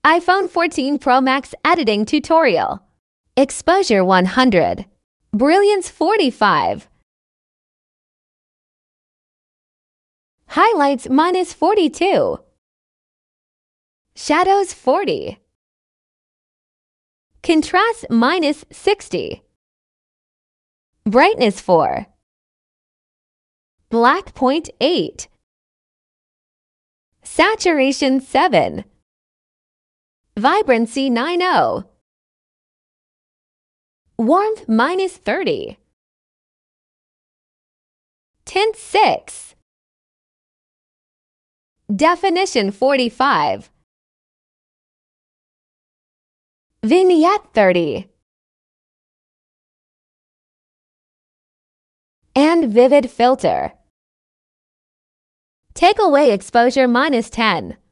iPhone 14 Pro Max editing tutorial. Exposure 100. Brilliance 45. Highlights minus 42. Shadows 40. Contrast minus 60. Brightness 4. Black point 8. Saturation 7. Vibrancy 90. Warmth minus 30. Tint 6. Definition 45. Vignette 30. And vivid filter. Take away exposure minus 10.